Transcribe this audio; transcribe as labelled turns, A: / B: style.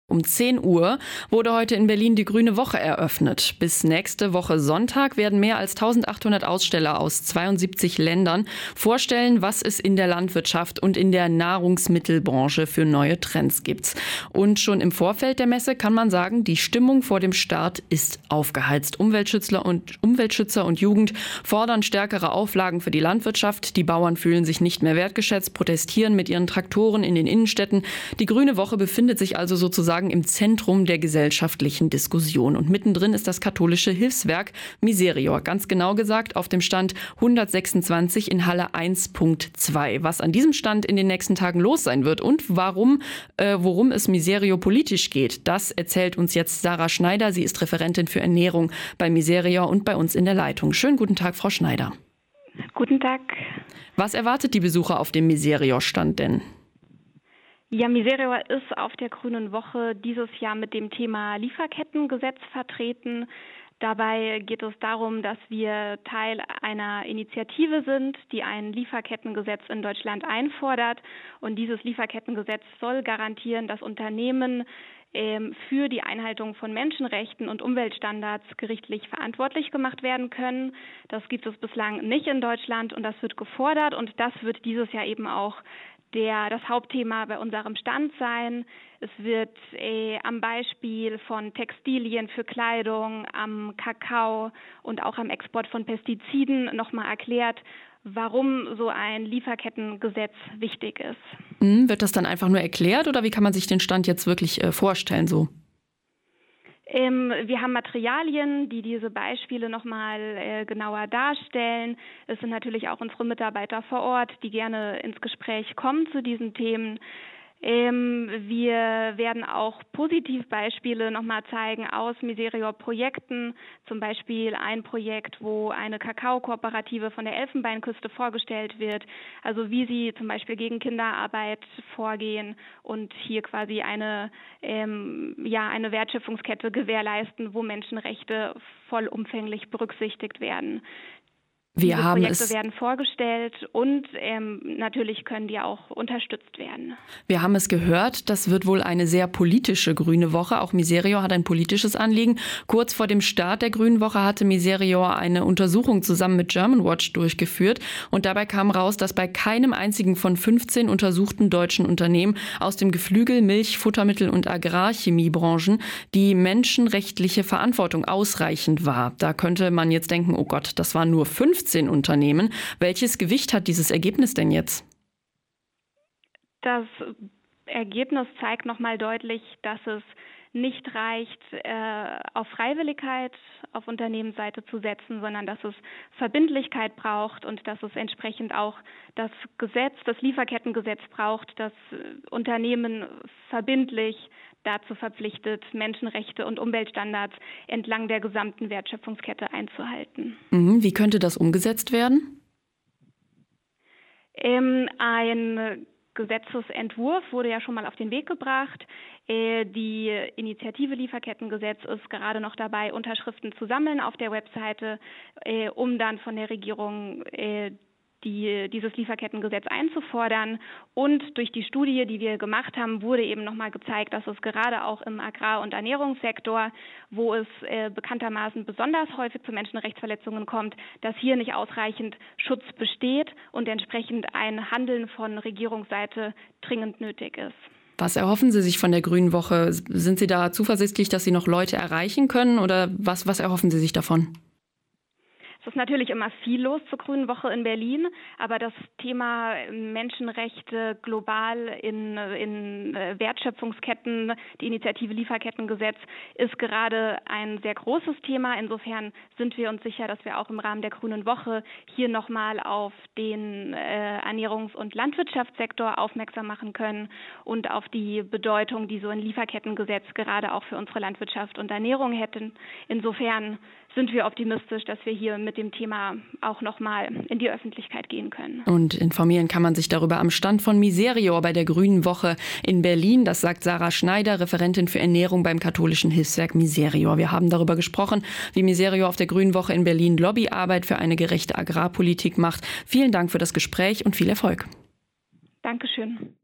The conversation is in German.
A: Um 10 Uhr wurde heute in Berlin die Grüne Woche eröffnet. Bis nächste Woche Sonntag werden mehr als 1800 Aussteller aus 72 Ländern vorstellen, was es in der Landwirtschaft und in der Nahrungsmittelbranche für neue Trends gibt. Und schon im Vorfeld der Messe kann man sagen, die Stimmung vor dem Start ist aufgeheizt. Umweltschützer und Jugend fordern stärkere Auflagen für die Landwirtschaft. Die Bauern fühlen sich nicht mehr wertgeschätzt, protestieren mit ihren Traktoren in den Innenstädten. Die Grüne Woche befindet sich also sozusagen im Zentrum der gesellschaftlichen Diskussion. Und mittendrin ist das katholische Hilfswerk Miserior, ganz genau gesagt auf dem Stand 126 in Halle 1.2. Was an diesem Stand in den nächsten Tagen los sein wird und worum es Miserior politisch geht, das erzählt uns jetzt Sarah Schneider. Sie ist Referentin für Ernährung bei Miserior und bei uns in der Leitung. Schönen guten Tag, Frau Schneider.
B: Guten Tag.
A: Was erwartet die Besucher auf dem Miserior-Stand denn?
B: Ja, Miserior ist auf der Grünen Woche dieses Jahr mit dem Thema Lieferkettengesetz vertreten. Dabei geht es darum, dass wir Teil einer Initiative sind, die ein Lieferkettengesetz in Deutschland einfordert. Und dieses Lieferkettengesetz soll garantieren, dass Unternehmen für die Einhaltung von Menschenrechten und Umweltstandards gerichtlich verantwortlich gemacht werden können. Das gibt es bislang nicht in Deutschland und das wird gefordert und das wird dieses Jahr eben auch das Hauptthema bei unserem Stand sein. Es wird am Beispiel von Textilien für Kleidung, am Kakao und auch am Export von Pestiziden nochmal erklärt, warum so ein Lieferkettengesetz wichtig ist.
A: Wird das dann einfach nur erklärt oder wie kann man sich den Stand jetzt wirklich vorstellen so?
B: Wir haben Materialien, die diese Beispiele nochmal genauer darstellen. Es sind natürlich auch unsere Mitarbeiter vor Ort, die gerne ins Gespräch kommen zu diesen Themen. Wir werden auch Positivbeispiele nochmal zeigen aus Miserior-Projekten, zum Beispiel ein Projekt, wo eine Kakaokooperative von der Elfenbeinküste vorgestellt wird, also wie sie zum Beispiel gegen Kinderarbeit vorgehen und hier quasi eine Wertschöpfungskette gewährleisten, wo Menschenrechte vollumfänglich berücksichtigt werden. Diese Projekte werden vorgestellt und natürlich können die auch unterstützt werden.
A: Wir haben es gehört, das wird wohl eine sehr politische Grüne Woche. Auch Miserior hat ein politisches Anliegen. Kurz vor dem Start der Grünen Woche hatte Miserior eine Untersuchung zusammen mit Germanwatch durchgeführt. Und dabei kam raus, dass bei keinem einzigen von 15 untersuchten deutschen Unternehmen aus dem Geflügel-, Milch-, Futtermittel- und Agrarchemiebranchen die menschenrechtliche Verantwortung ausreichend war. Da könnte man jetzt denken, oh Gott, das waren nur 15 Unternehmen. Welches Gewicht hat dieses Ergebnis denn jetzt?
B: Das Ergebnis zeigt nochmal deutlich, dass es nicht reicht, auf Freiwilligkeit auf Unternehmensseite zu setzen, sondern dass es Verbindlichkeit braucht und dass es entsprechend auch das Lieferkettengesetz braucht, das Unternehmen verbindlich dazu verpflichtet, Menschenrechte und Umweltstandards entlang der gesamten Wertschöpfungskette einzuhalten.
A: Wie könnte das umgesetzt werden?
B: Ein Gesetzesentwurf wurde ja schon mal auf den Weg gebracht. Die Initiative Lieferkettengesetz ist gerade noch dabei, Unterschriften zu sammeln auf der Webseite, um dann von der Regierung dieses Lieferkettengesetz einzufordern. Und durch die Studie, die wir gemacht haben, wurde eben nochmal gezeigt, dass es gerade auch im Agrar- und Ernährungssektor, wo es bekanntermaßen besonders häufig zu Menschenrechtsverletzungen kommt, dass hier nicht ausreichend Schutz besteht und entsprechend ein Handeln von Regierungsseite dringend nötig ist.
A: Was erhoffen Sie sich von der Grünen Woche? Sind Sie da zuversichtlich, dass Sie noch Leute erreichen können oder was erhoffen Sie sich davon?
B: Es ist natürlich immer viel los zur Grünen Woche in Berlin, aber das Thema Menschenrechte global in Wertschöpfungsketten, die Initiative Lieferkettengesetz, ist gerade ein sehr großes Thema. Insofern sind wir uns sicher, dass wir auch im Rahmen der Grünen Woche hier nochmal auf den Ernährungs- und Landwirtschaftssektor aufmerksam machen können und auf die Bedeutung, die so ein Lieferkettengesetz gerade auch für unsere Landwirtschaft und Ernährung hätten. Insofern sind wir optimistisch, dass wir hier mit dem Thema auch nochmal in die Öffentlichkeit gehen können.
A: Und informieren kann man sich darüber am Stand von Miserior bei der Grünen Woche in Berlin. Das sagt Sarah Schneider, Referentin für Ernährung beim katholischen Hilfswerk Miserior. Wir haben darüber gesprochen, wie Miserior auf der Grünen Woche in Berlin Lobbyarbeit für eine gerechte Agrarpolitik macht. Vielen Dank für das Gespräch und viel Erfolg.
B: Dankeschön.